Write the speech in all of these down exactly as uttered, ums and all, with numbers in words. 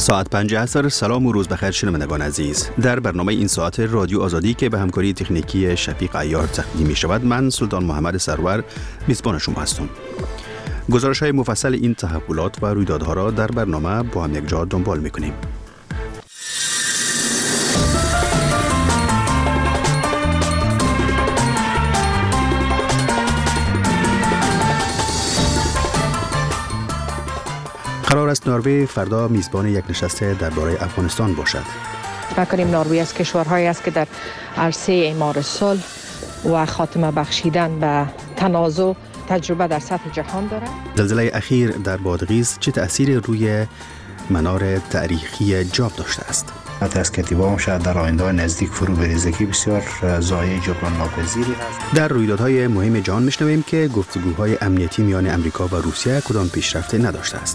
ساعت پنج عصر. سلام و روز بخیر شنوندگان عزیز. در برنامه این ساعت رادیو آزادی که به همکاری تکنیکی شفیق عیار تقدیم می شود، من سلطان محمد سرور میزبان شما هستم. گزارش های مفصل این تحولات و رویدادها را در برنامه با هم یک جا دنبال می کنیم. قرار است نروژ فردا میزبان یک نشست درباره افغانستان باشد. فکر کنیم نروژ از کشورهایی است که در عرصه اعمار صلح و خاتمه بخشیدن به تنازع تجربه در سطح جهان دارد. زلزله اخیر در بادغیس چه تأثیری روی منار تاریخی جاب داشته است؟ حتی از کتیبا هم شاید در آینده نزدیک فرو بریزه که بسیار ضایع جبران ناپذیری هست. در رویدادهای مهم جهان میشنویم که گفتگوهای امنیتی میان امریکا و روسیه کدام پیشرفتی نداشته است.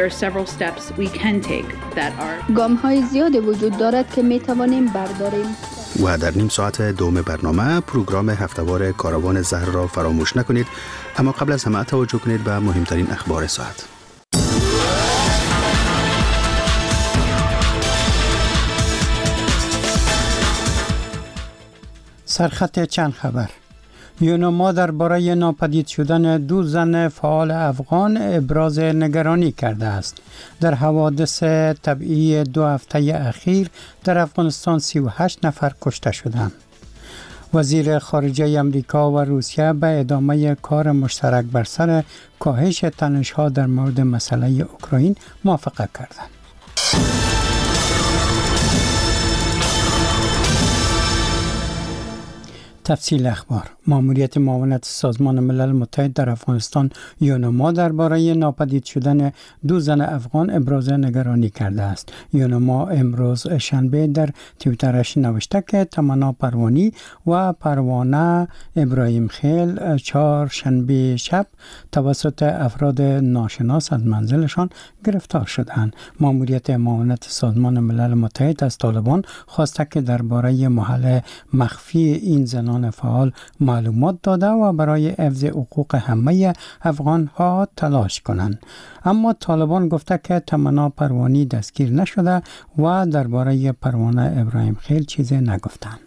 گام‌های زیادی وجود دارد که میتوانیم برداریم. و در نیم ساعت دوم برنامه پروگرام هفته‌وار کاروان زهر را فراموش نکنید، اما قبل از همه توجه کنید به مهمترین اخبار ساعت. سرخط چند خبر. یونما درباره ناپدید شدن دو زن فعال افغان ابراز نگرانی کرده است. در حوادث طبیعی دو هفته اخیر در افغانستان سی و هشت نفر کشته شدند. وزیر خارجه امریکا و روسیه به ادامه کار مشترک بر سر کاهش تنش‌ها در مورد مسئله اوکراین موافقت کردند. تفصیل اخبار. ماموریت معاونت سازمان ملل متحد در افغانستان یونما درباره ناپدید شدن دو زن افغان ابراز نگرانی کرده است. یونما امروز شنبه در توییترش نوشته که تمنا پروانی و پروانه ابراهیم خیل چهار شنبه شب توسط افراد ناشناس از منزلشان گرفتار شدند. ماموریت معاونت سازمان ملل متحد از طالبان خواسته که درباره محل مخفی این زنان فعال معلومات داده و برای حفظ حقوق همه افغان ها تلاش کنند. اما طالبان گفته که تمنا پروانی دستگیر نشده و درباره پروانه ابراهیم خیل چیزی نگفتند.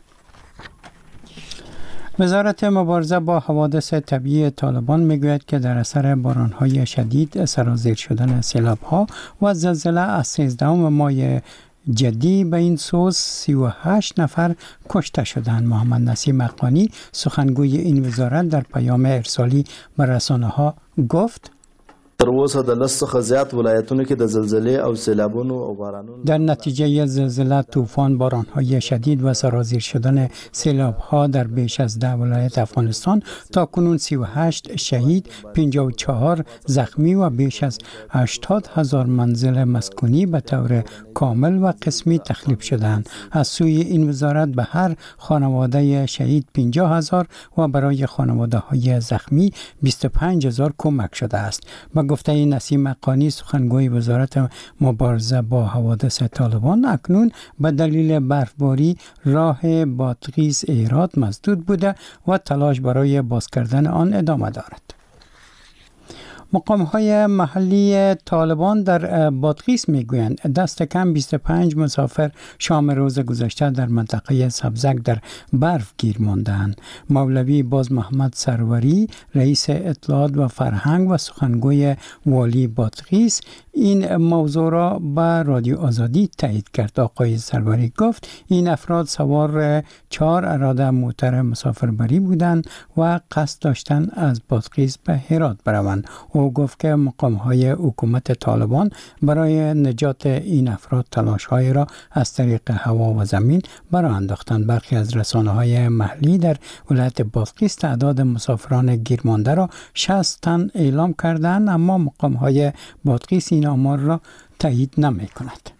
وزارت مبارزه با حوادث طبیعی طالبان میگوید که در اثر باران‌های شدید، سرازیر شدن سیلاب‌ها و زلزله از سیزدهم ماه جدی به این سوز سی و هشت نفر کشته شدند. محمد نسیم اقانی سخنگوی این وزارت در پیام ارسالی به رسانه‌ها گفت تر اوسه د لس څخه زیات ولایتونو کې د زلزلې او سیلابونو او بارانونو در نتیجه زلزله، طوفان، باران‌های شدید و سرازیر شدن سیلاب‌ها در بیش از ده ولایت افغانستان تا کنون سی و هشت شهید، پنجاه و چهار زخمی و بیش از هشتاد هزار منزل مسکونی به طور کامل و قسمی تخریب شدند. از سوی این وزارت به هر خانواده شهید پنجاه هزار و برای خانواده‌های زخمی بیست و پنج هزار کمک شده است. به گفته نسیم اقانی سخنگوی وزارت مبارزه با حوادث طالبان، اکنون به دلیل برفباری راه بادغیس هرات مسدود بوده و تلاش برای باز کردن آن ادامه دارد. مقام‌های محلی طالبان در بادغیس میگویند دست کم بیست و پنج مسافر شام روز گذشته در منطقه سبزک در برف گیر ماندند. مولوی باز محمد سروری، رئیس اطلاعات و فرهنگ و سخنگوی والی بادغیس، این موضوع را به رادیو آزادی تایید کرد. آقای سروری گفت این افراد سوار چهار اراده موتر مسافربری بودند و قصد داشتند از بادغیس به هرات بروند. او گفت که مقام‌های حکومت طالبان برای نجات این افراد تلاش‌های را از طریق هوا و زمین برآ انداختند. برخی از رسانه‌های محلی در ولایت بادغیس تعداد مسافران گیرمانده را شصت تن اعلام کردند، اما مقام‌های بادغیس این آمار را تایید نمی‌کند.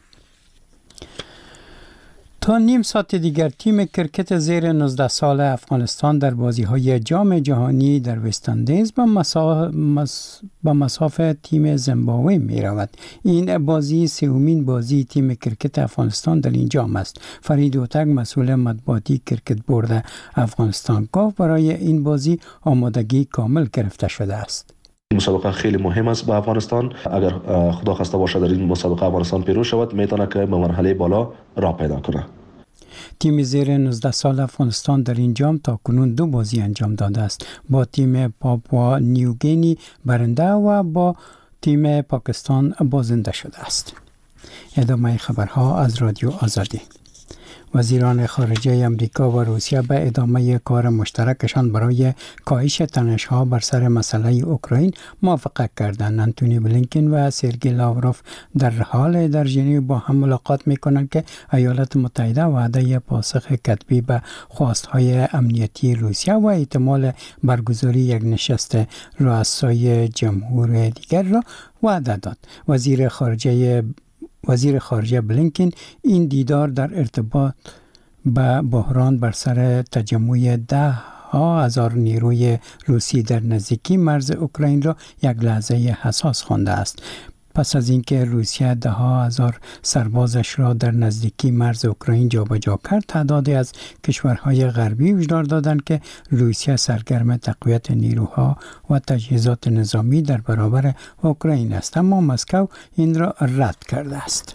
تا نیم ساعت دیگر تیم کرکت زیر نوزده سال افغانستان در بازی‌های جام جهانی در وست اندیز به مسا... مس... مساف تیم زیمبابوه می رود. این بازی سومین بازی تیم کرکت افغانستان در این جام است. فرید اوتک مسئول مطبوعاتی کرکت بورد افغانستان گفت برای این بازی آمادگی کامل گرفته شده است. مسابقه خیلی مهم است به افغانستان. اگر خدا خواسته باشه در این مسابقه افغانستان پیروز شود، میتونه که به مرحله بالا راه پیدا کنه. تیم زیر نوزده سال افغانستان در این جام تا کنون دو بازی انجام داده است. با تیم پاپوا نیوگینی برنده و با تیم پاکستان بازنده شده است. ادامه خبرها از رادیو آزادی. وزیران خارجه امریکا و روسیه به ادامه کار مشترکشان برای کاهش تنش‌ها بر سر مسئله اوکراین موافقت کردند. انتونی بلینکن و سرگئی لاوروف در حال در ژنو با هم ملاقات می‌کنند که ایالات متحده وعده پاسخ کتبی به خواست‌های امنیتی روسیه و احتمال برگزاری یک نشست رؤسای جمهور دیگر را وعده داد. وزیر خارجه وزیر خارجه بلینکن این دیدار در ارتباط به بحران بر سر تجمع ده ها هزار نیروی روسی در نزدیکی مرز اوکراین را یک لحظه حساس خوانده است. پس از اینکه روسیه ده ها هزار سربازش را در نزدیکی مرز اوکراین جابجا کرد، تعدادی از کشورهای غربی هشدار دادند که روسیه سرگرم تقویت نیروها و تجهیزات نظامی در برابر اوکراین است، اما مسکو این را رد کرده است.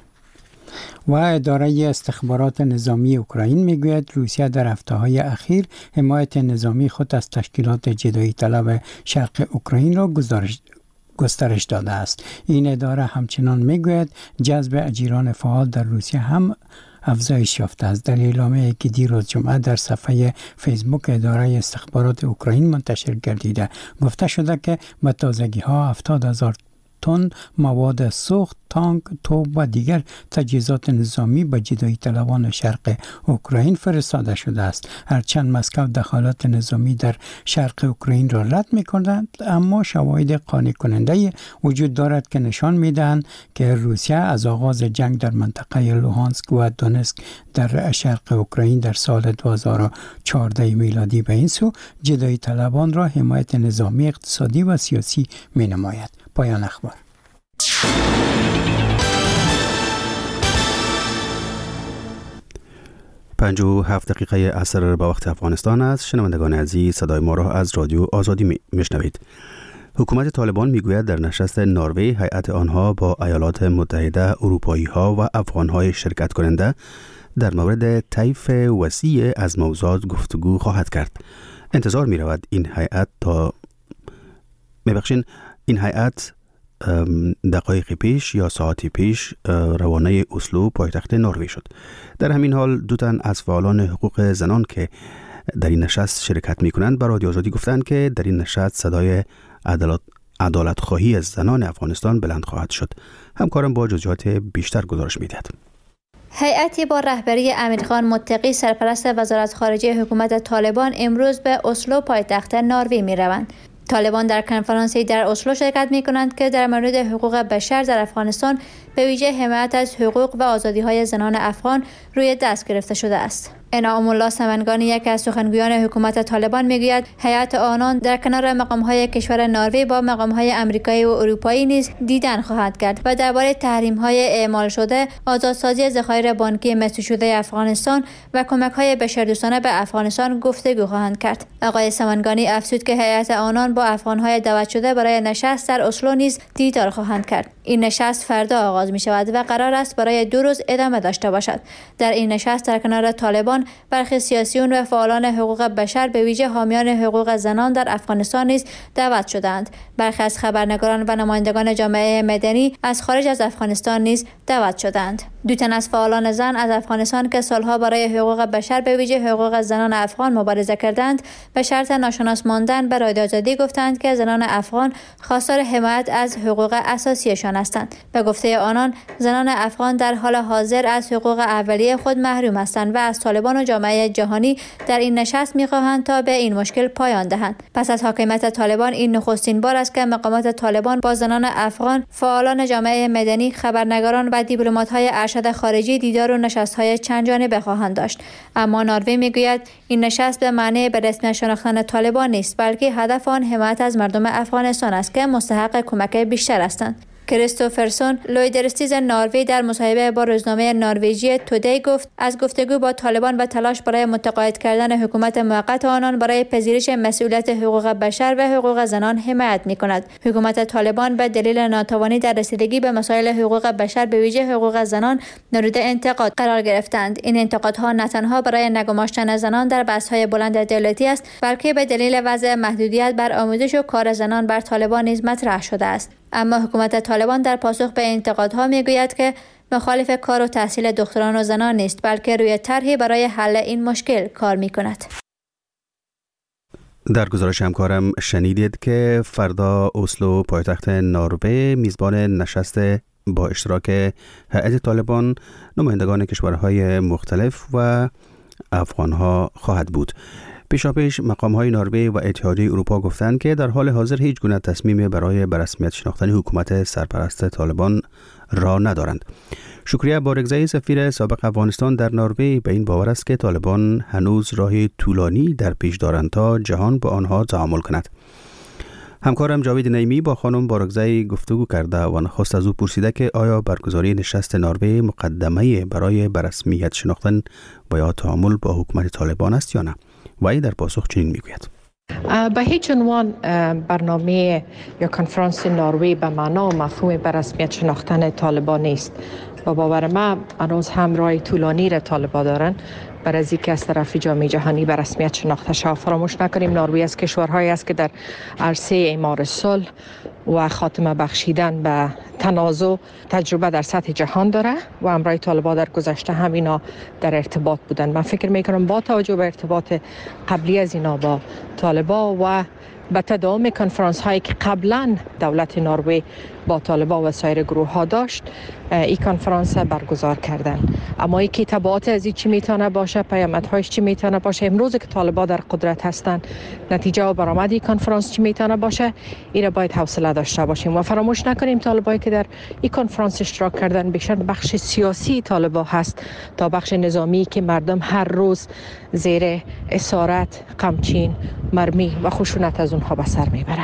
و اداره استخبارات نظامی اوکراین میگوید روسیه در هفته‌های اخیر حمایت نظامی خود از تشکیلات جدایی طلب شرق اوکراین را گزارش گسترش داده است. این اداره همچنان میگوید جذب اجیران فعال در روسیه هم افزایش یافته است. در اعلامیه‌ای که دیروز جمعه در صفحه فیسبوک اداره استخبارات اوکراین منتشر گردیده گفته شده که به تازگی‌ها هفتاد هزار تن مواد سوخت، تانک، توپ و دیگر تجهیزات نظامی به جدایی طلبان شرق اوکراین فرستاده شده است. هرچند مسکو دخالت نظامی در شرق اوکراین را رد می‌کند، اما شواهد قانع کننده وجود دارد که نشان می‌دهند که روسیه از آغاز جنگ در منطقه لوهانسک و دونسک در شرق اوکراین در سال دو هزار و چهارده میلادی به این سو جدایی طلبان را حمایت نظامی، اقتصادی و سیاسی می‌نماید. پایان اخبار. پنج و هفت دقیقه عصر به وقت افغانستان است. شنوندگان عزیز، صدای ما را از رادیو آزادی میشنوید. حکومت طالبان میگوید در نشست نروژ هیئت آنها با ایالات متحده، اروپایی ها و افغان های شرکت کننده در مورد طیف وسیع از موضوعات گفتگو خواهد کرد. انتظار می رود این هیئت تا میبخشین این هیئت دقایق پیش یا ساعتی پیش روانه اسلو پایتخت نروژ شد. در همین حال دو تن از فعالان حقوق زنان که در این نشست شرکت می کنند به رادیو آزادی گفتند که در این نشست صدای عدالت عدالت خواهی از زنان افغانستان بلند خواهد شد. همکارم با جزئیات بیشتر گزارش می دهد. هیئتی با رهبری امیرخان متقی سرپرست وزارت خارجه حکومت طالبان امروز به اسلو پایتخت نروژ می روند. طالبان در کنفرانسی در اسلو شرکت می کنند که در مورد حقوق بشر در افغانستان به ویژه حمایت از حقوق و آزادی‌های زنان افغان روی دست گرفته شده است. انعام الله سمنگانی، یکی از سخنگویان حکومت طالبان، میگوید هیئت آنان در کنار مقام‌های کشور نروژ با مقام‌های آمریکایی و اروپایی نیز دیدن خواهد کرد و درباره تحریم‌های اعمال شده، آزادسازی ذخایر بانکی مسدود شده افغانستان و کمک‌های بشردوستانه به افغانستان گفتگو خواهند کرد. آقای سمنگانی افزود که هیئت آنان با افغان‌های دعوت شده برای نشست در اسلو نیز دیدار خواهند کرد. این نشست فردا آغاز می شود و قرار است برای دو روز ادامه داشته باشد. در این نشست در کنار طالبان برخی سیاسیون و فعالان حقوق بشر به ویژه حامیان حقوق زنان در افغانستان نیز دعوت شدند. برخی از خبرنگاران و نمایندگان جامعه مدنی از خارج از افغانستان نیز دعوت شدند. دو تن از فعالان زن از افغانستان که سالها برای حقوق بشر به ویژه حقوق زنان افغان مبارزه کردند، به شرط ناشناس ماندن به رادیو آزادی گفتند که زنان افغان خواستار حمایت از حقوق اساسیشان هستند. به گفته آنان، زنان افغان در حال حاضر از حقوق اولیه خود محروم هستند و از طالبان و جامعه جهانی در این نشست می‌خواهند تا به این مشکل پایان دهند. پس از حاکمیت طالبان این نخستین بار است که مقامات طالبان با زنان افغان، فعالان جامعه مدنی، خبرنگاران و دیپلمات‌های ارشد خارجی دیدار و نشست‌های چند جانبه خواهند داشت. اما نروژ میگوید این نشست به معنی به رسمیت شناختن طالبان نیست، بلکه هدف آن حمایت از مردم افغانستان است که مستحق کمک بیشتر هستند. کریستوفرسون لویدرستیز نروژ در مصاحبه با روزنامه نروژی تودی گفت از گفتگو با طالبان و تلاش برای متقاعد کردن حکومت موقت آنان برای پذیرش مسئولیت حقوق بشر و حقوق زنان حمایت می‌کند. حکومت طالبان به دلیل ناتوانی در رسیدگی به مسائل حقوق بشر به ویژه حقوق زنان مورد انتقاد قرار گرفتند. این انتقادها نه تنها برای نگماشتن زنان در بحث‌های بلند دولتی است، بلکه به دلیل وضع محدودیت بر آموزش و کار زنان بر طالبان نیز مطرح شده است. اما حکومت طالبان در پاسخ به انتقادها میگوید که مخالف کار و تحصیل دختران و زنان نیست، بلکه روی طرحی برای حل این مشکل کار میکند. در گزارش همکارم شنیدید که فردا اسلو پایتخت نروژ میزبان نشست با اشتراک هیئت طالبان، نمایندگان کشورهای مختلف و افغانها خواهد بود. پیشاپیش مقام‌های نروژ و اتحادیه اروپا گفتند که در حال حاضر هیچ گونه تصمیم برای به رسمیت شناختن حکومت سرپرست طالبان را ندارند. شکریه بارگزایی سفیر سابق افغانستان در نروژ به این باور است که طالبان هنوز راهی طولانی در پیش دارند تا جهان با آنها تعامل کند. همکارم جاوید نعیمی با خانم بارگزایی گفتگو کرده و نخست از او پرسیده که آیا برگزاری نشست نروژ مقدمه برای به رسمیت شناختن و یا تعامل با حکومت طالبان است یا نه؟ و ای در پاسخ چنین میگوید: به هیچ عنوان برنامه یا کنفرانس نروژ به معنا و مفهوم به رسمیت شناختن طالبان نیست. و باور من هنوز هم راه طولانی را طالبان دارن برای از اینکه از طرف جامعه جهانی به رسمیت شناخته شود. فراموش نکنیم نروژ از کشورهایی است که در عرصه اعمار صلح و خاتمه بخشیدن به تنازع تجربه در سطح جهان داره و همراه طالبان در گذشته هم اینا در ارتباط بودن. من فکر میکنم با توجه به ارتباط قبلی از اینا با طالبان و به تداوم کنفرانس هایی که قبلا دولت نروژ با طالبان و سایر گروه ها داشت، این کنفرانس برگزار کردن. اما این که تبعات از این چی میتونه باشه، پیامدهایش چی میتونه باشه، امروز که طالبان در قدرت هستن نتیجه و برآمد این کنفرانس چی میتونه باشه، این را باید حوصله داشته باشیم. و فراموش نکنیم طالبانی که در این کنفرانس اشتراک کردن بیشتر بخش سیاسی طالبان هست تا بخش نظامی که مردم هر روز زیر اسارت، قمچین، مرمی و خشونت از اونها به سر میبره.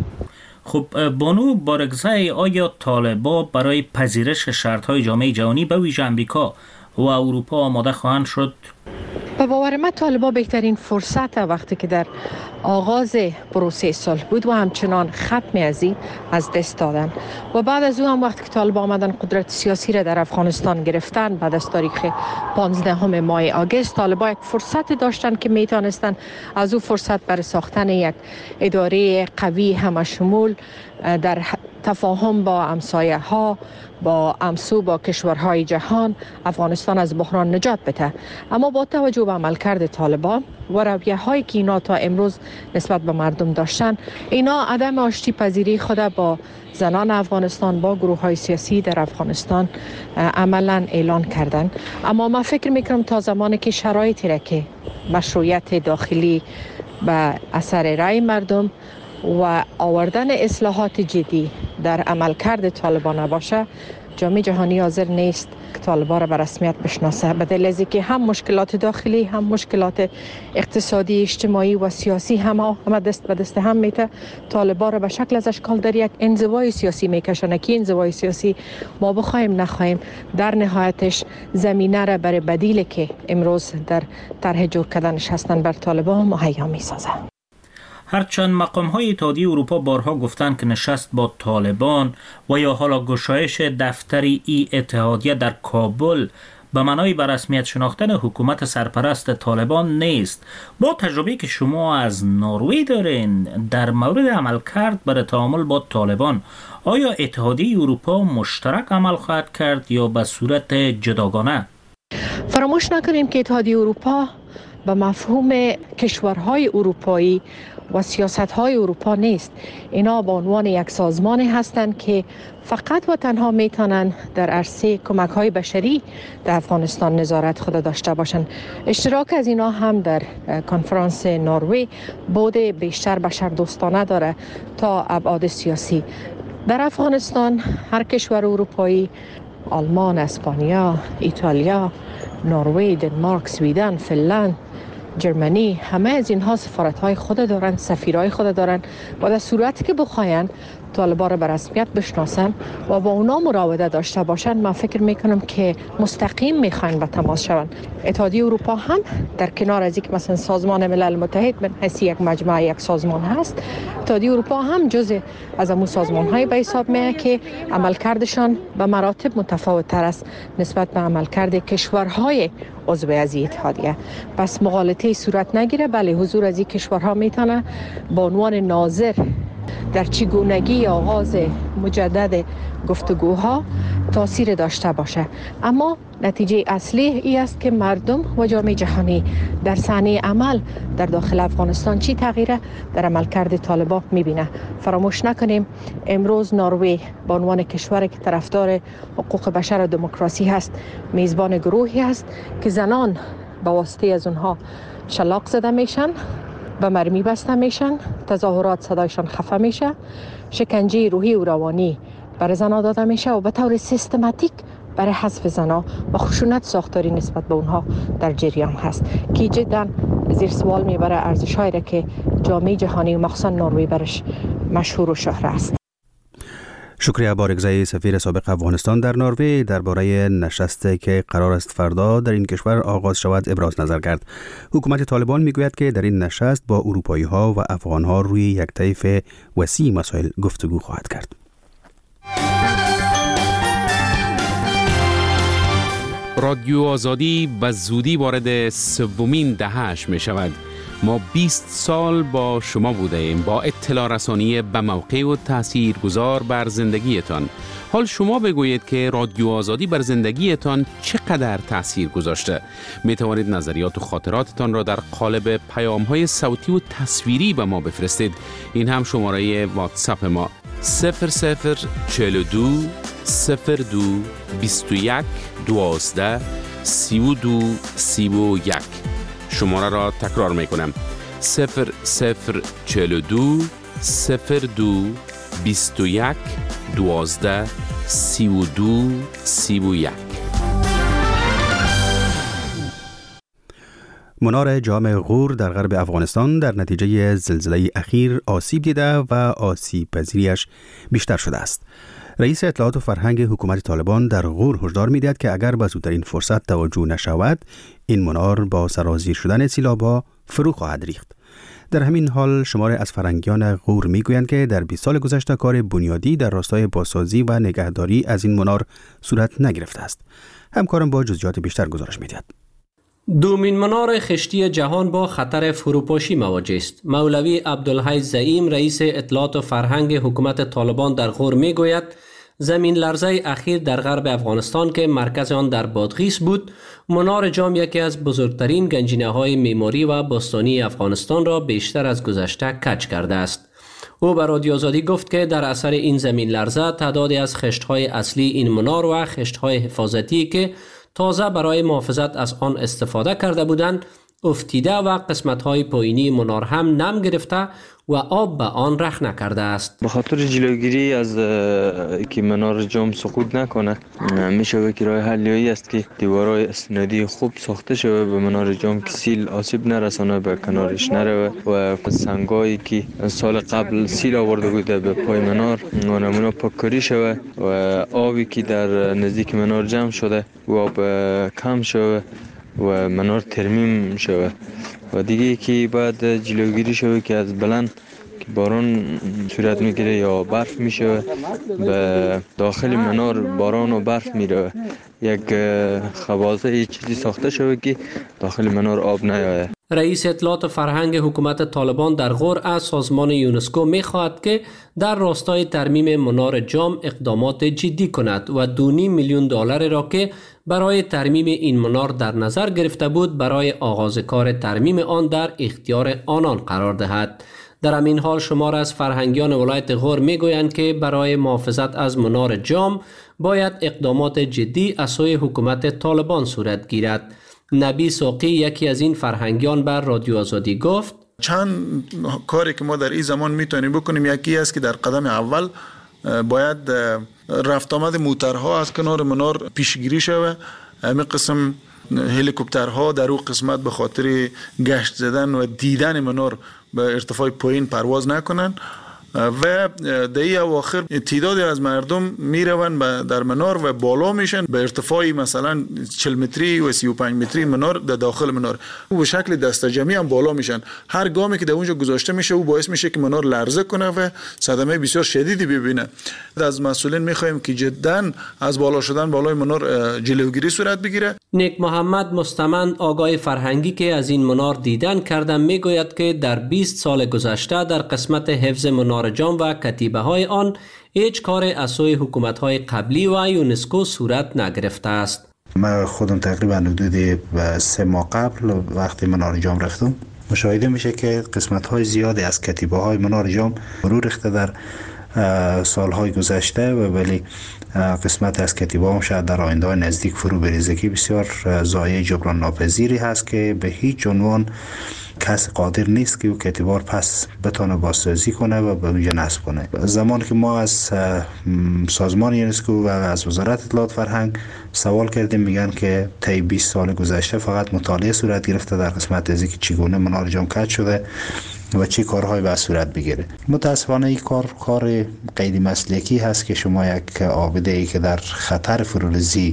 خب بانو بارگزای، آیا طالبان برای پذیرش شرط‌های جامعه جهانی به ویژه آمریکا و اروپا آماده خواهند شد؟ به باور من طالبان بهترین فرصت وقتی که در آغاز پروسه صلح بود و همچنان ختم از این از دست دادن و بعد از اون هم وقتی که طالبان آمدن قدرت سیاسی را در افغانستان گرفتن، بعد از تاریخ پانزدهم ماه آگوست طالبان یک فرصت داشتن که میتونستن از اون فرصت برای ساختن یک اداره قوی همشمول در تفاهم با همسایه ها، با همسو با کشورهای جهان افغانستان از بحران نجات بده. اما با توجه به عملکرد طالبان و رویه هایی که اینا تا امروز نسبت به مردم داشتن، اینا عدم آشتی پذیری خود با زنان افغانستان، با گروه های سیاسی در افغانستان عملا اعلان کردن. اما من فکر میکنم تا زمانی که شرایطی را که مشروعیت داخلی به اثر رای مردم و آوردن اصلاحات جدی در عملکرد طالبان باشه، جامعه جهانی حاضر نیست که طالبان را به رسمیت بشناسه، به دلیل از اینکه هم مشکلات داخلی، هم مشکلات اقتصادی، اجتماعی و سیاسی هم هم دست به دست هم میته طالبان را به شکل از اشکال در یک انزوای سیاسی میکشونه که انزوای سیاسی ما بخوایم نخوایم در نهایتش زمینه را برای بدیلی که امروز در طرح جور کردنش هستن بر طالبان مهیا میسازه. هرچند مقام‌های اتحادیه اروپا بارها گفتند که نشست با طالبان و یا حالا گشایش دفتر ای اتحادیه در کابل به معنای به رسمیت شناختن حکومت سرپرست طالبان نیست، با تجربه‌ای که شما از نروژ دارین در مورد عملکرد برای تعامل با طالبان، آیا اتحادیه اروپا مشترک عمل خواهد کرد یا به صورت جداگانه؟ فراموش نکنیم که اتحادیه اروپا به مفهوم کشورهای اروپایی و سیاست‌های اروپا نیست. اینا به عنوان یک سازمانی هستند که فقط و تنها میتونن در عرصه کمک‌های بشری در افغانستان نظارت خود داشته باشند. اشتراک از اینا هم در کنفرانس نروژ بود بیشتر بشردوستانه داره تا ابعاد سیاسی. در افغانستان هر کشور اروپایی، آلمان، اسپانیا، ایتالیا، نروژ، دنمارک، سویدن، فنلند جرمنی، همه از اینها سفارت‌های خود دارن، سفیرای خود دارن و در صورتی که بخواین طالبان را به رسمیت بشناسن و با اونا مراوده داشته باشن، من فکر میکنم که مستقیم میخواین به تماس شون. اتحادیه اروپا هم در کنار از اینکه مثلا سازمان ملل متحد من حیث یک مجموعه یک سازمان هست، اتحادیه اروپا هم جزء از امون سازمان های به حساب میاد که عملکردشان به مراتب متفاوت تر است نسبت به عملکرد کشورهای عضو از اتحادیه. پس مغالطه صورت نگیره، بله حضور از این کشورها میتونه به عنوان ناظر در چگونگی آغاز مجدد گفتگوها تاثیر داشته باشه، اما نتیجه اصلی ای است که مردم و جامعه جهانی در صحنه عمل در داخل افغانستان چی تغییره در عملکرد طالبان میبینه. فراموش نکنیم امروز نروژ به عنوان کشوری که طرفدار حقوق بشر و دموکراسی هست، میزبان گروهی است که زنان به واسطه از اونها شلاق زده میشن، به مرمی بسته میشن، تظاهرات صدایشان خفه میشه، شکنجه روحی و روانی برای زنها داده میشه و به طور سیستماتیک برای حذف زنها و خشونت ساختاری نسبت به اونها در جریان هست که جدا زیر سوال میبره ارزش‌هایی را که جامعه جهانی و مخصوصا نروژ برش مشهور و شهره است. شکریه بارگزای سفیر سابق افغانستان در نروژ درباره نشستی که قرار است فردا در این کشور آغاز شود ابراز نظر کرد. حکومت طالبان میگوید که در این نشست با اروپایی ها و افغان ها روی یک طیف وسیع مسائل گفتگو خواهد کرد. رادیو آزادی به زودی وارد سومین دهه‌اش می شود. ما بیست سال با شما بوده ایم، با اطلاع رسانی به موقع و تأثیر گذار بر زندگیتان. حال شما بگویید که رادیو آزادی بر زندگیتان چقدر تأثیر گذاشته. می توانید نظریات و خاطراتتان را در قالب پیام‌های صوتی و تصویری به ما بفرستید. این هم شماره واتساپ ما صفر صفر چهل و دو صفر دو بیست و یک دوازده سی و دو سی و یک. شماره را تکرار می کنم صفر صفر چهل و دو صفر دو بیست و یک دوازده سی و دو سی و یک. منار جام غور در غرب افغانستان در نتیجه زلزله اخیر آسیب دیده و آسیب پذیریش بیشتر شده است. رئیس اطلاعات و فرهنگ حکومت طالبان در غور هشدار می‌دهد که اگر به زودترین فرصت توجه نشود، این منار با سرازیر شدن سیلاب‌ها فرو خواهد ریخت. در همین حال شمار از فرهنگیان غور میگویند که در بیست سال گذشته کار بنیادی در راستای بازسازی و نگهداری از این منار صورت نگرفته است. همکارم با جزئیات بیشتر گزارش می‌دهد. دومین منار خشتی جهان با خطر فروپاشی مواجه است. مولوی عبدالحی زعیم رئیس اطلاعات و فرهنگ حکومت طالبان در غور میگوید زمین لرزه اخیر در غرب افغانستان که مرکز آن در بادغیس بود، منار جام یکی از بزرگترین گنجینه‌های معماری و باستانی افغانستان را بیشتر از گذشته کج کرده است. او به رادیو آزادی گفت که در اثر این زمین لرزه تعدادی از خشت‌های اصلی این منار و خشت‌های حفاظتی که تازه برای محافظت از آن استفاده کرده بودند افتیده و قسمت‌های پایینی منار هم نم گرفته و آب به آن رخ نکرده است. به خاطر جلوگیری از که منار جام سقوط نکنه میشه که راه حلی است که دیوارهای اسنادی خوب ساخته شده به منار جام که سیل آسیب نرسانه به کنارش نره و سنگایی که سال قبل سیل آورده بوده به پای منار و نمونه پاککاری شده و آبی که در نزدیک منار جمع شده و آب کم شده و منار ترمیم شود و دیگه که بعد جلوگیری شود که از بلند که باران صورت میگیره یا برف میشه به داخل منار باران و برف میره یک خوازه چیزی ساخته شود که داخل منار آب نیاید. رئیس اطلاعات و فرهنگ حکومت طالبان در غور از سازمان یونسکو می‌خواهد که در راستای ترمیم منار جام اقدامات جدی کند و دو و نیم میلیون دلار را که برای ترمیم این منار در نظر گرفته بود برای آغاز کار ترمیم آن در اختیار آنان قرار دهد. در همین حال شمار از فرهنگیان ولایت غور میگویند که برای محافظت از منار جام باید اقدامات جدی از سوی حکومت طالبان صورت گیرد. نبی ساقی یکی از این فرهنگیان بر رادیو آزادی گفت چند کاری که ما در این زمان میتونیم بکنیم، یکی است که در قدم اول باید رفت آمد موترها از کنار منار پیشگیری شود. همین قسم هلیکوپترها در اون قسمت به خاطر گشت زدن و دیدن منار به ارتفاع پایین پرواز نکنن و در این اواخر تعدادی از مردم میروند در منار و بالا میشن به ارتفاعی مثلا چهل متری و سی و پنج متری منار در داخل منار او به شکل دسته جمعی هم بالا میشن. هر گامی که در اونجا گذاشته میشه او باعث میشه که منار لرزه کنه و صدمه بسیار شدیدی ببینه. از مسئولین میخوایم که جدا از بالا شدن بالای منار جلوگیری صورت بگیره. نیک محمد مستمند آقای فرهنگی که از این منار دیدن کردن میگوید که در بیست سال گذشته در قسمت حفظ منار جام و کتیبه های آن هیچ کار از سوی حکومت های قبلی و یونسکو صورت نگرفته است. من خودم تقریبا حدود سه ماه قبل وقتی منار جام رفتم مشاهده میشه که قسمت های زیادی از کتیبه های منار جام فرو ریخته در سالهای گذشته و ولی قسمت از کتیبه هم شاید در آینده نزدیک فرو بریزه که بسیار ضایعه جبران ناپذیری هست که به هیچ عنوان کس قادر نیست که او کتیبار پس بتونه بازسازی کنه و به اونجا نصب کنه. زمان که ما از سازمان یونسکو و از وزارت اطلاعات فرهنگ سوال کردیم میگن که طی بیست سال گذشته فقط مطالعه صورت گرفته در قسمت از اینکه چگونه منار جام کج شده و چه کارهایی باید صورت بگیره. متاسفانه این کار کار غیر مسلکی هست که شما یک عابده ای که در خطر فروریزی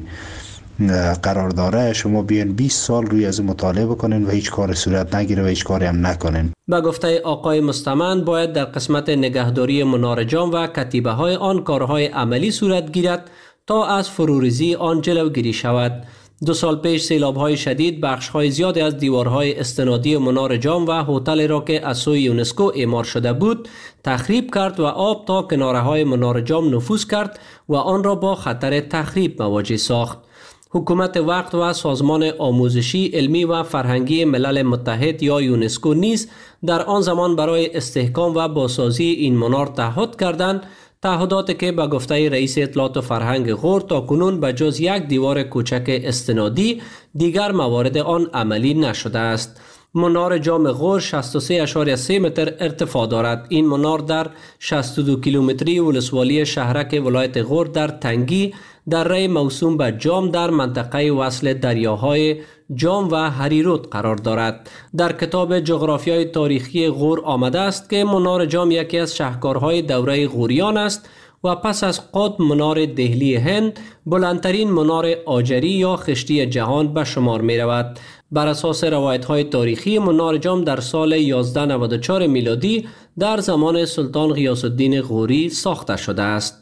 قرار داره شما بیان بیست سال روی از مطالعه بکنین و هیچ کار صورت نگیره و هیچ کاری هم نکنین. به گفته آقای مستمند باید در قسمت نگهداری منار جام و کتیبه های آن کارهای عملی صورت گیرد تا از فروریزی آن جلوگیری شود. دو سال پیش سیلاب های شدید بخش های زیادی از دیوارهای استنادی منار جام و هتل را که از سوی یونسکو اعمار شده بود تخریب کرد و آب تا کناره های منار جام نفوذ کرد و آن را با خطر تخریب مواجه ساخت. حکومت وقت و سازمان آموزشی، علمی و فرهنگی ملل متحد یا یونسکو نیز در آن زمان برای استحکام و بازسازی این منار تعهد کردند، تعهداتی که به گفته رئیس اطلاعات و فرهنگ غور تا کنون به جز یک دیوار کوچک استنادی دیگر موارد آن عملی نشده است. منار جام غور شصت و سه اشاریه سه متر ارتفاع دارد. این منار در شصت و دو کیلومتری ولسوالی شهرک ولایت غور در تنگی دره موسوم به جام در منطقه وصل دریاهای جام و هریرود قرار دارد. در کتاب جغرافیای تاریخی غور آمده است که منار جام یکی از شاهکارهای دوره غوریان است و پس از قطب منار دهلی هند بلندترین منار آجری یا خشتی جهان به شمار می رود. بر اساس روایت های تاریخی منار جام در سال هزار و نود و چهار میلادی در زمان سلطان غیاث الدین غوری ساخته شده است.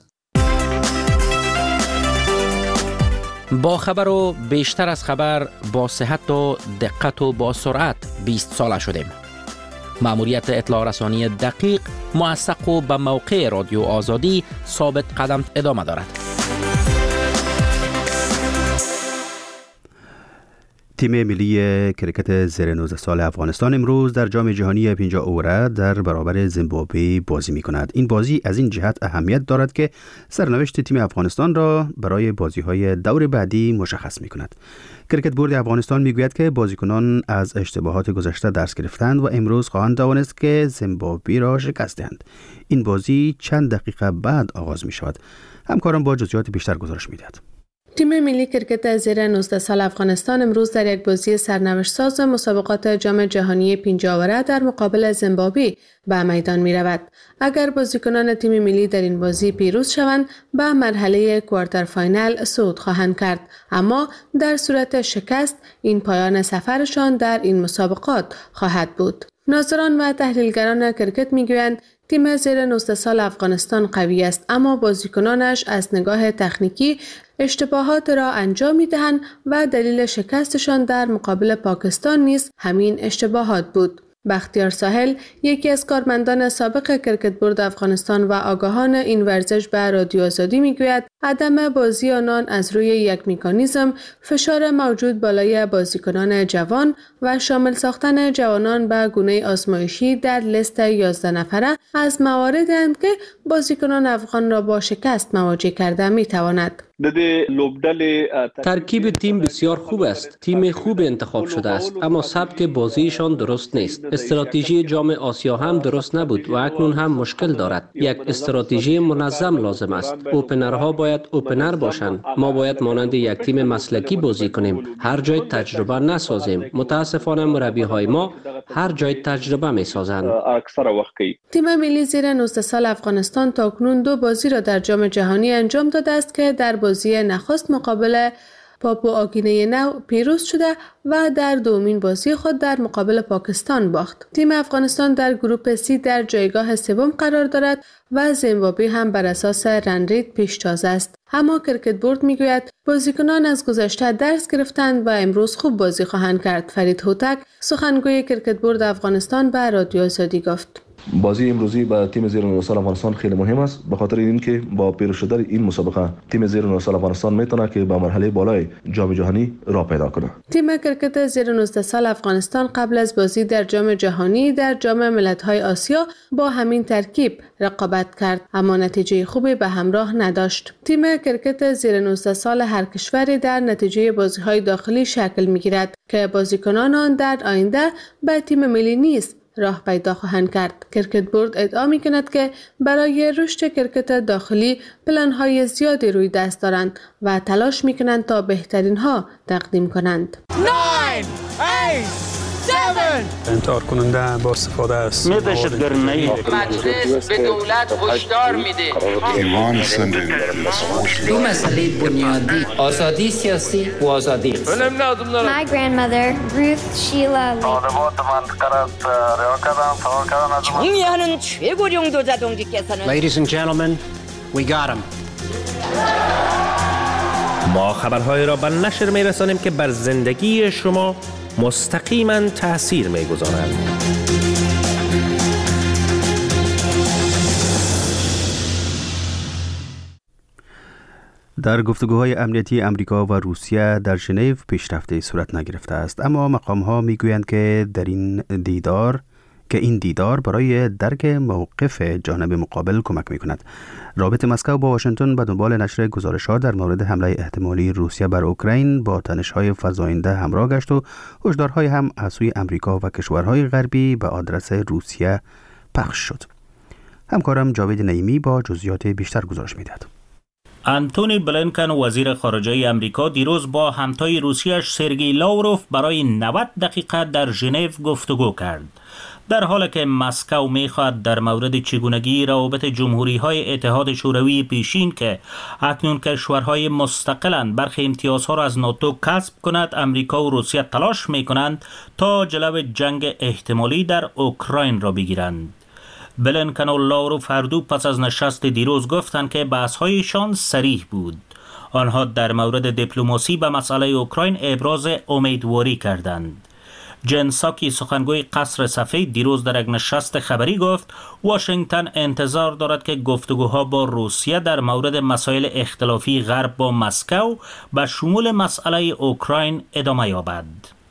با خبر و بیشتر از خبر با صحت و دقت و با سرعت بیست ساله شدیم. مأموریت اطلاع رسانی دقیق، موثق و به موقع رادیو آزادی ثابت قدم ادامه دارد. تیم ملی کرکت زیر نوزده سال افغانستان امروز در جام جهانی پنجاه اوره در برابر زیمبابوه بازی می کند. این بازی از این جهت اهمیت دارد که سرنوشت تیم افغانستان را برای بازی های دور بعدی مشخص می کند. کرکت بورد افغانستان می گوید که بازیکنان از اشتباهات گذشته درس گرفتند و امروز خواهند توانست که زیمبابوه را شکست دهند. این بازی چند دقیقه بعد آغاز می شود. همکارم با جزئیات بیشتر گزارش می دهد. تیم ملی کرکت زیر نوزده سال افغانستان امروز در یک بازی سرنوشت ساز مسابقات جام جهانی پنجاه اوره در مقابل زیمبابوه به میدان می رود. اگر بازیکنان تیم ملی در این بازی پیروز شوند به مرحله کوارتر فاینال صعود خواهند کرد، اما در صورت شکست این پایان سفرشان در این مسابقات خواهد بود. ناظران و تحلیلگران کرکت میگویند تیم زیر نوزده سال افغانستان قوی است، اما بازیکنانش از نگاه تکنیکی اشتباهات را انجام می‌دهند و دلیل شکستشان در مقابل پاکستان نیز همین اشتباهات بود. بختیار ساحل، یکی از کارمندان سابق کرکت بورد افغانستان و آگاهان این ورزش به رادیو آزادی میگوید عدم بازی آنان از روی یک مکانیزم فشار موجود بالای بازیکنان جوان و شامل ساختن جوانان به گونه آزمایشی در لیست یازده نفره از مواردی اند که بازیکنان افغان را با شکست مواجه کرده میتواند. ترکیب تیم بسیار خوب است. تیم خوب انتخاب شده است، اما سبک بازیشان درست نیست. استراتژی جام آسیا هم درست نبود و اکنون هم مشکل دارد. یک استراتژی منظم لازم است. اوپنرها باید اوپنر باشند. ما باید مانند یک تیم مسلکی بازی کنیم. هر جای تجربه نسازیم. متاسفانه مربی‌های ما هر جای تجربه می‌سازند. تیم ملی زیر نوزده سال افغانستان تاکنون دو بازی را در جام جهانی انجام داده است که در بازی نخست مقابل پاپوا گینه نو پیروز شده و در دومین بازی خود در مقابل پاکستان باخت. تیم افغانستان در گروپ سی در جایگاه سوم قرار دارد و زیمبابوه هم بر اساس رنرید پیشتاز است. اما کرکت بورد میگوید بازیکنان از گذشته درس گرفتند و امروز خوب بازی خواهند کرد. فرید هوتک سخنگوی کرکت بورد افغانستان به رادیو آزادی گفت: بازی امروزی با تیم زیر نوزده سال افغانستان خیلی مهم است، به خاطر اینکه با پیروز شدن این مسابقه تیم زیر نوزده سال افغانستان میتونه که به مرحله بالای جام جهانی راه پیدا کنه. تیم کرکت زیر نوزده سال افغانستان قبل از بازی در جام جهانی در جام ملت‌های آسیا با همین ترکیب رقابت کرد، اما نتیجه خوبی به همراه نداشت. تیم کرکت زیر نوزده سال هر کشوری در نتیجه بازی‌های داخلی شکل می‌گیرد که بازیکنان آن در آینده به تیم ملی نیز راه پیدا خواهند کرد. کرکت بورد ادعا می کند که برای رشد کرکت داخلی پلن‌های زیادی روی دست دارند و تلاش می کنند تا بهترین ها تقدیم کنند. انتحار کننده با استفاده است. می دهشت گرنهی مجلس به دولت هشدار میده. ایوان سندن دو مسئله بنیادی: آزادی سیاسی و آزادی اقتصادی. My grandmother Ruth Sheila 정의하는 최고령 도자동지께서는 Ladies and gentlemen, we got him. ما خبرهای را به نشر می رسانیم که بر زندگی شما مستقیما تأثیر می گذارند. در گفتگوهای امنیتی امریکا و روسیه در ژنو پیشرفتی صورت نگرفته است، اما مقام‌ها میگویند که در این دیدار که این دیدار برای درک موقف جانب مقابل کمک می‌کند. رابطه مسکو با واشنگتن به دنبال نشر گزارش‌ها در مورد حمله احتمالی روسیه بر اوکراین با تنش‌های فزاینده همراه گشت و هشدارهای هم از سوی امریکا و کشورهای غربی به آدرس روسیه پخش شد. همکارم جاوید نعیمی با جزئیات بیشتر گزارش می‌دهد. انتونی بلینکن وزیر خارجه امریکا دیروز با همتای روسیه‌اش سرگئی لاوروف برای نود دقیقه در ژنو گفتگو کرد. در حالی که مسکو می‌خواهد در مورد چگونگی روابط جمهوری‌های اتحاد شوروی پیشین که اکنون کشورهای مستقلند برخی امتیازها را از ناتو کسب کند، امریکا و روسیه تلاش می‌کنند تا جلو جنگ احتمالی در اوکراین را بگیرند. بلینکن و لاوروف هر دو پس از نشست دیروز گفتند که بحث‌هایشان صریح بود. آنها در مورد دیپلماسی به مسئله اوکراین ابراز امیدواری کردند. جن ساکی سخنگوی قصر سفید دیروز در یک نشست خبری گفت واشنگتن انتظار دارد که گفتگوها با روسیه در مورد مسائل اختلافی غرب با مسکو به شمول مسئله اوکراین ادامه یابد.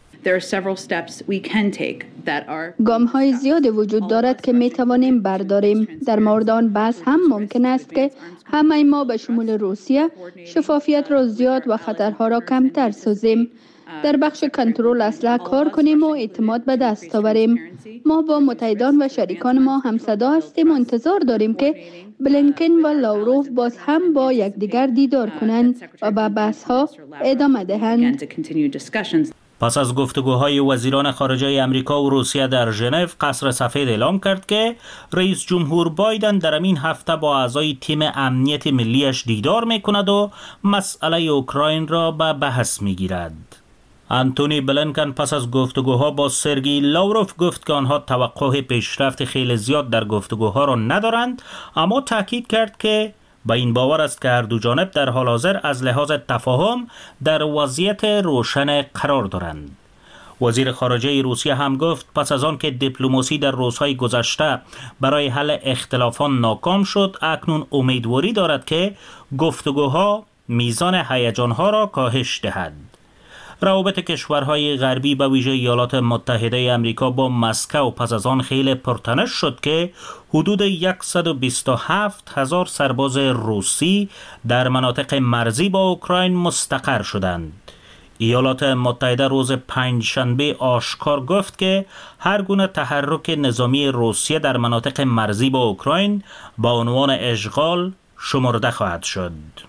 گام های زیادی وجود دارد که می توانیم برداریم. در مورد آن بحث هم ممکن است که همه ما به شمول روسیه شفافیت را زیاد و خطرها را کمتر سازیم. در بخش کنترل اسلحه کار کنیم و اعتماد به دست آوریم. ما با متحدان و شریکان ما همصدا هستیم و انتظار داریم که بلینکن و لاوروف باز هم با یکدیگر دیدار کنند و به بحث ها ادامه دهند. پس از گفتگوهای وزیران خارجه امریکا و روسیه در ژنو، قصر سفید اعلام کرد که رئیس جمهور بایدن در این هفته با اعضای تیم امنیت ملیش دیدار میکند و مسئله اوکراین را به بحث میگیرد. انتونی بلینکن پس از گفتگوها با سرگئی لاوروف گفت که آنها توقع پیشرفت خیلی زیاد در گفتگوها را ندارند، اما تاکید کرد که با این باور است که هر دو جانب در حال حاضر از لحاظ تفاهم در وضعیت روشن قرار دارند. وزیر خارجه روسیه هم گفت پس از آن که دیپلماسی در روزهای گذشته برای حل اختلافات ناکام شد، اکنون امیدواری دارد که گفتگوها میزان هیجانها را کاهش دهد. روابط کشورهای غربی به ویژه ایالات متحده آمریکا با مسکو پس از آن خیلی پرتنش شد که حدود صد و بیست و هفت هزار سرباز روسی در مناطق مرزی با اوکراین مستقر شدند. ایالات متحده روز پنجشنبه آشکار گفت که هر گونه تحرک نظامی روسیه در مناطق مرزی با اوکراین با عنوان اشغال شمرده خواهد شد.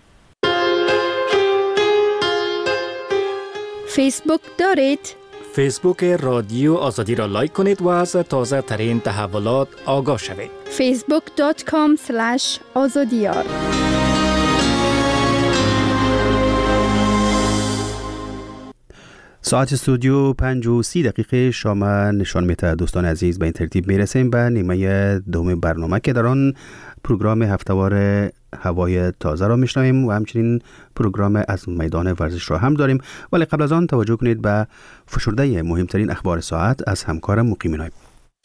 فیسبوک دارید؟ فیسبوک رادیو آزادی را لایک کنید و از تازه ترین تحولات آگاه شوید. فیسبوک دات کام اسلش آزادیار. ساعت استودیو پنج و سی دقیقه شام نشان میده. دوستان عزیز، به این ترتیب میرسیم به نیمه دوم برنامه که در آن پروگرام هفتهوار هوای تازه را میشنویم و همچنین پروگرام از میدان ورزش را هم داریم. ولی قبل از آن توجه کنید به فشرده مهمترین اخبار ساعت از همکارم مقیم نایب.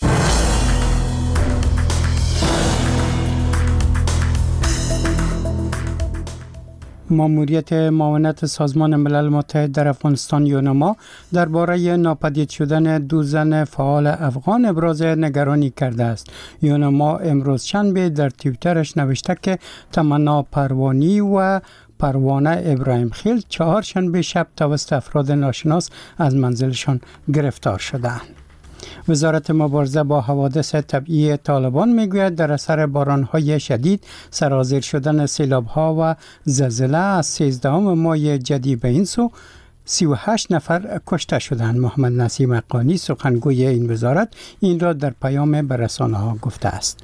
ماموریت معاونت سازمان ملل متحد در افغانستان یونما درباره ناپدید شدن دو زن فعال افغان ابراز نگرانی کرده است. یونما امروز شنبه در توییترش نوشته که تمنا پروانی و پروانه ابراهیم خیل چهار شنبه شب توسط افراد ناشناس از منزلشان گرفتار شدند. وزارت مبارزه با حوادث طبیعی طالبان میگوید در اثر بارانهای شدید، سرازیر شدن سیلاب‌ها و زلزله از سیزدهم ماه جدی به این سو سی و هشت نفر کشته شدند. محمد نسیم حقانی سخنگوی این وزارت این را در پیام به رسانه‌ها گفته است.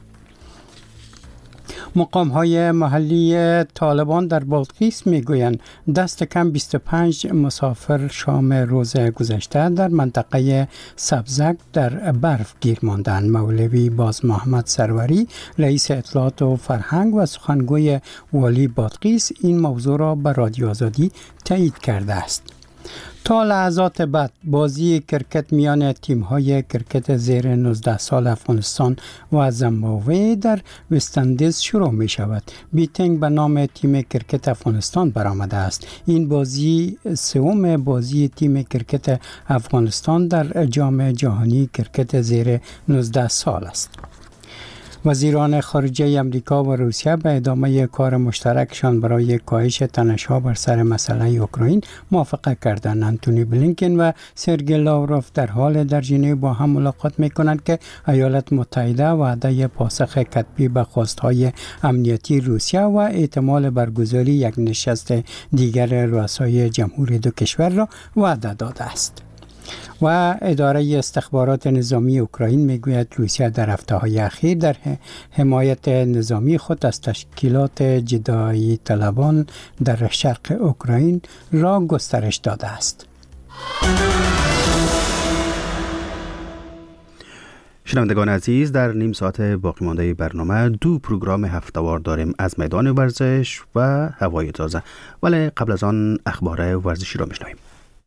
مقام‌های محلی طالبان در بادغیس میگویند دست کم بیست و پنج مسافر شام روز گذشته در منطقه سبزک در برف گیر ماندند. مولوی باز محمد سروری رئیس اطلاعات و فرهنگ و سخنگوی والی بادغیس این موضوع را به رادیو آزادی تایید کرده است. تا لحظات بعد بازی کرکت میان تیم‌های کرکت زیر نوزده سال افغانستان و زیمبابوه در وست‌اندیز شروع می شود. بیتینگ به نام تیم کرکت افغانستان برآمده است. این بازی سوم بازی تیم کرکت افغانستان در جام جهانی کرکت زیر نوزده سال است. وزیران خارجه امریکا و روسیه به ادامه کار مشترکشان برای کاهش تنش‌ها بر سر مسئله اوکراین موافقت کردند. آنتونی بلینکن و سرگئی لاوروف در حال در ژنو با هم ملاقات می‌کنند که ایالات متحده وعده پاسخ کتبی به خواست‌های امنیتی روسیه و احتمال برگزاری یک نشست دیگر رؤسای جمهور دو کشور را وعده داده است. و اداره استخبارات نظامی اوکراین میگوید روسیه در هفته‌های اخیر در حمایت نظامی خود از تشکیلات جدایی طلبان در شرق اوکراین را گسترش داده است. شنوندگان عزیز، در نیم ساعت باقی مانده برنامه دو پروگرام هفته‌وار داریم از میدان ورزش و هوای تازه. ولی قبل از آن اخبار ورزشی را میشنویم.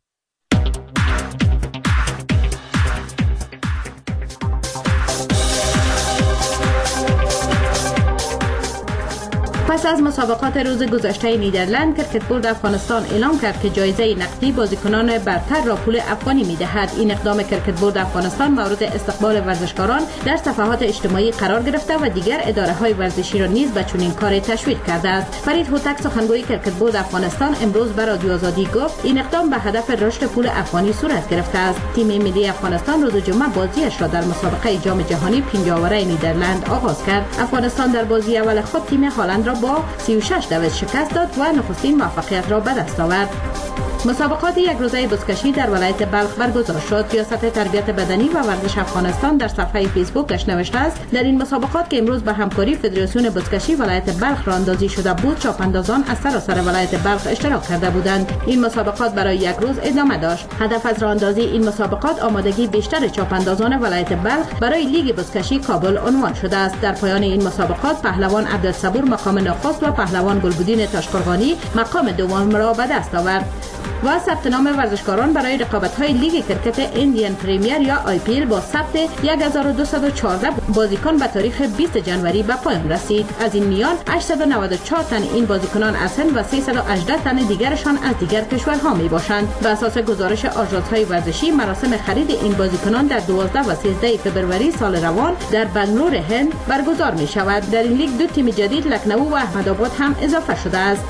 پس از مسابقات روز گذشته نیدرلند، کرکت بورد افغانستان اعلام کرد که جایزه نقدی بازیکنان برتر را پول افغانی می‌دهد. این اقدام کرکت بورد افغانستان مورد استقبال ورزشکاران در صفحات اجتماعی قرار گرفته و دیگر اداره‌های ورزشی را نیز به چنین کاری تشویق کرده است. فرید هوتک سخنگوی کرکت بورد افغانستان امروز به رادیو آزادی گفت این اقدام به هدف رشد پول افغانی صورت گرفته است. تیم ملی افغانستان روز جمعه بازیش را در مسابقه جام جهانی پنجاوره نیدرلند آغاز کرد. افغانستان در بازی اول خود تیم هلند را با سی و شش دویست شکست داد و نخستین موفقیت را به دست آورد. مسابقات یک روزه بزکشی در ولایت بلخ برگزار شد. ریاست تربیت بدنی و ورزش افغانستان در صفحه فیسبوکش نوشته است در این مسابقات که امروز به همکاری فدراسیون بزکشی ولایت بلخ راهاندازی شده بود، چاپاندازان از سراسر ولایت بلخ اشتراک کرده بودند. این مسابقات برای یک روز ادامه داشت. هدف از راهاندازی این مسابقات آمادگی بیشتر چاپاندازان ولایت بلخ برای لیگ بزکشی کابل عنوان شده است. در پایان این مسابقات پهلوان عبدالصبور مقام نخست و پهلوان گلبدین تاشقرغانی مقام دوم را به دست آورد. و ثبت نام ورزشکاران برای رقابت‌های لیگ کرکت ایندین پریمیر یا آی پی ال با ثبت یک هزار و دویست و چهارده بازیکن به تاریخ بیست جنوری به پایان رسید. از این میان هشتصد و نود و چهار تن این بازیکنان از هند و سیصد و هجده تن دیگرشان از دیگر کشورها میباشند. به اساس گزارش آژانس‌های ورزشی، مراسم خرید این بازیکنان در دوازده و سیزده فوریه سال روان در بنگلور هند برگزار می شود. در این لیگ دو تیم جدید لکنو و احمدآباد هم اضافه شده است.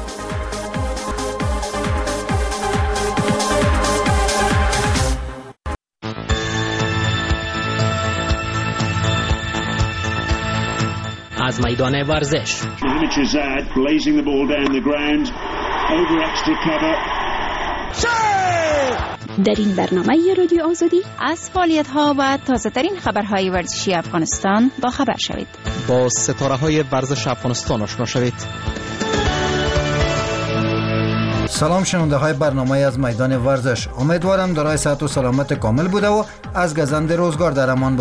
از میدان ورزش در این برنامه رادیو آزادی از فعالیت‌ها و تازه‌ترین خبرهای ورزشی افغانستان با خبر شوید. با ستاره‌های ورزش افغانستان آشنا شوید. سلام شنونده های برنامه از میدان ورزش. امیدوارم دارای صحت و سلامت کامل بوده و از گزند روزگار در امان